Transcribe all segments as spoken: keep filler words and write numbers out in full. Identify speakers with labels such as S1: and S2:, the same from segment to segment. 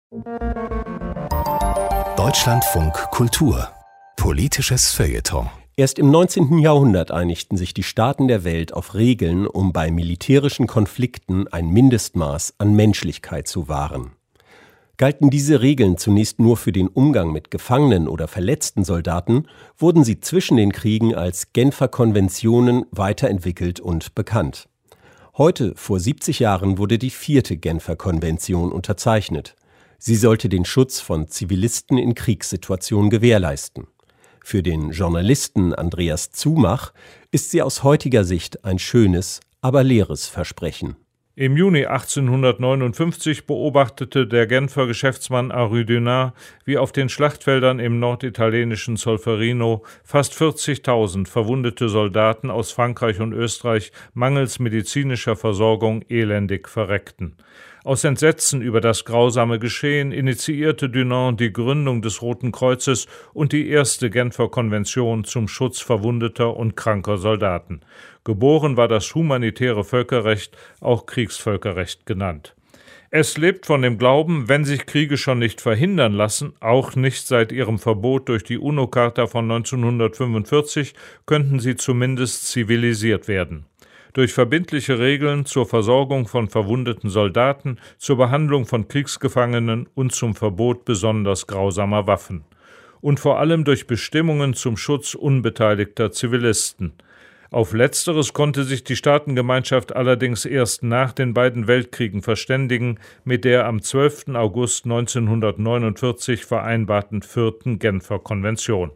S1: Deutschlandfunk Kultur. Politisches Feuilleton.
S2: Erst im neunzehnten Jahrhundert einigten sich die Staaten der Welt auf Regeln, um bei militärischen Konflikten ein Mindestmaß an Menschlichkeit zu wahren. Galten diese Regeln zunächst nur für den Umgang mit gefangenen oder verletzten Soldaten, wurden sie zwischen den Kriegen als Genfer Konventionen weiterentwickelt und bekannt. Heute, vor siebzig Jahren, wurde die vierte Genfer Konvention unterzeichnet. Sie sollte den Schutz von Zivilisten in Kriegssituationen gewährleisten. Für den Journalisten Andreas Zumach ist sie aus heutiger Sicht ein schönes, aber leeres Versprechen.
S3: Im Juni achtzehnhundertneunundfünfzig beobachtete der Genfer Geschäftsmann Henri Dunant, wie auf den Schlachtfeldern im norditalienischen Solferino fast vierzigtausend verwundete Soldaten aus Frankreich und Österreich mangels medizinischer Versorgung elendig verreckten. Aus Entsetzen über das grausame Geschehen initiierte Dunant die Gründung des Roten Kreuzes und die erste Genfer Konvention zum Schutz verwundeter und kranker Soldaten. Geboren war das humanitäre Völkerrecht, auch Kriegsvölkerrecht genannt. Es lebt von dem Glauben, wenn sich Kriege schon nicht verhindern lassen, auch nicht seit ihrem Verbot durch die UNO-Charta von neunzehnhundertfünfundvierzig, könnten sie zumindest zivilisiert werden. Durch verbindliche Regeln zur Versorgung von verwundeten Soldaten, zur Behandlung von Kriegsgefangenen und zum Verbot besonders grausamer Waffen. Und vor allem durch Bestimmungen zum Schutz unbeteiligter Zivilisten. Auf Letzteres konnte sich die Staatengemeinschaft allerdings erst nach den beiden Weltkriegen verständigen, mit der am zwölften August neunzehnhundertneunundvierzig vereinbarten vierten Genfer Konvention.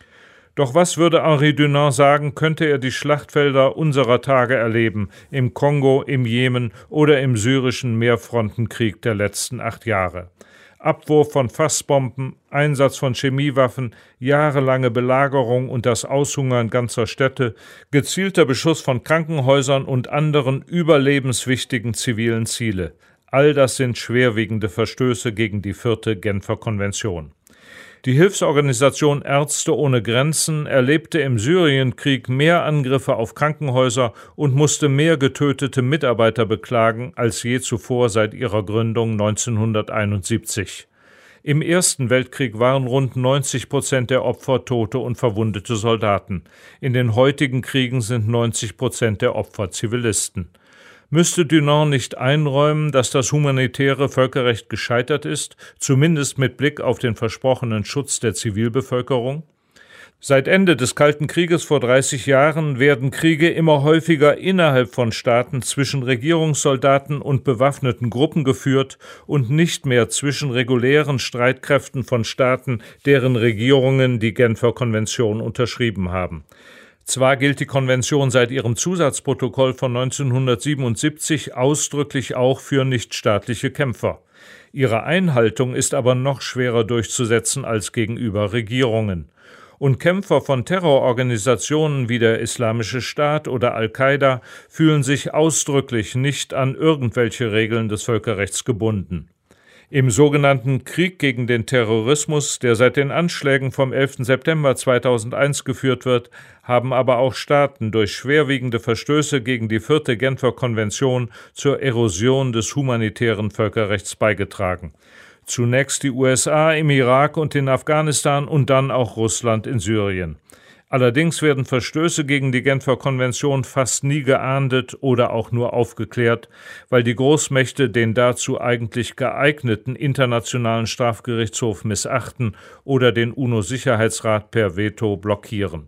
S3: Doch was würde Henri Dunant sagen, könnte er die Schlachtfelder unserer Tage erleben, im Kongo, im Jemen oder im syrischen Mehrfrontenkrieg der letzten acht Jahre. Abwurf von Fassbomben, Einsatz von Chemiewaffen, jahrelange Belagerung und das Aushungern ganzer Städte, gezielter Beschuss von Krankenhäusern und anderen überlebenswichtigen zivilen Ziele. All das sind schwerwiegende Verstöße gegen die vierte Genfer Konvention. Die Hilfsorganisation Ärzte ohne Grenzen erlebte im Syrienkrieg mehr Angriffe auf Krankenhäuser und musste mehr getötete Mitarbeiter beklagen als je zuvor seit ihrer Gründung neunzehnhunderteinundsiebzig. Im Ersten Weltkrieg waren rund neunzig Prozent der Opfer tote und verwundete Soldaten. In den heutigen Kriegen sind neunzig Prozent der Opfer Zivilisten. Müsste Dunant nicht einräumen, dass das humanitäre Völkerrecht gescheitert ist, zumindest mit Blick auf den versprochenen Schutz der Zivilbevölkerung? Seit Ende des Kalten Krieges vor dreißig Jahren werden Kriege immer häufiger innerhalb von Staaten zwischen Regierungssoldaten und bewaffneten Gruppen geführt und nicht mehr zwischen regulären Streitkräften von Staaten, deren Regierungen die Genfer Konvention unterschrieben haben. Zwar gilt die Konvention seit ihrem Zusatzprotokoll von neunzehnhundertsiebenundsiebzig ausdrücklich auch für nichtstaatliche Kämpfer. Ihre Einhaltung ist aber noch schwerer durchzusetzen als gegenüber Regierungen. Und Kämpfer von Terrororganisationen wie der Islamische Staat oder Al-Qaida fühlen sich ausdrücklich nicht an irgendwelche Regeln des Völkerrechts gebunden. Im sogenannten Krieg gegen den Terrorismus, der seit den Anschlägen vom elften September zweitausendeins geführt wird, haben aber auch Staaten durch schwerwiegende Verstöße gegen die vierte Genfer Konvention zur Erosion des humanitären Völkerrechts beigetragen. Zunächst die U S A im Irak und in Afghanistan und dann auch Russland in Syrien. Allerdings werden Verstöße gegen die Genfer Konvention fast nie geahndet oder auch nur aufgeklärt, weil die Großmächte den dazu eigentlich geeigneten Internationalen Strafgerichtshof missachten oder den UNO-Sicherheitsrat per Veto blockieren.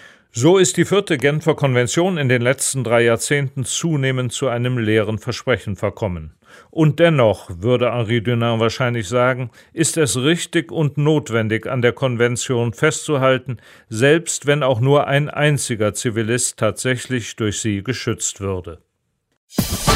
S3: So ist die vierte Genfer Konvention in den letzten drei Jahrzehnten zunehmend zu einem leeren Versprechen verkommen. Und dennoch, würde Henri Dunant wahrscheinlich sagen, ist es richtig und notwendig, an der Konvention festzuhalten, selbst wenn auch nur ein einziger Zivilist tatsächlich durch sie geschützt würde.